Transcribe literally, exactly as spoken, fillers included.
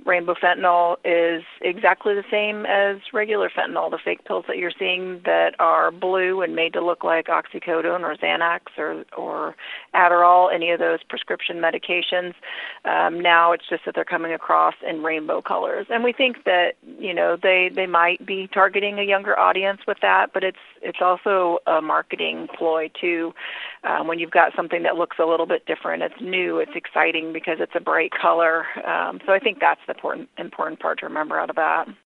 rainbow fentanyl is exactly the same as regular fentanyl. The fake pills that you're seeing that are blue and made to look like oxycodone or Xanax or, or Adderall, any of those prescription medications, um, now it's just that they're coming across in rainbow colors. And we think that, you know, they, they might be targeting a younger audience with that, but it's it's also a marketing ploy too. Um, when you've got something that looks a little bit different, it's new, it's exciting because it's a bright color. Um, so I think that's the important important part to remember out of that.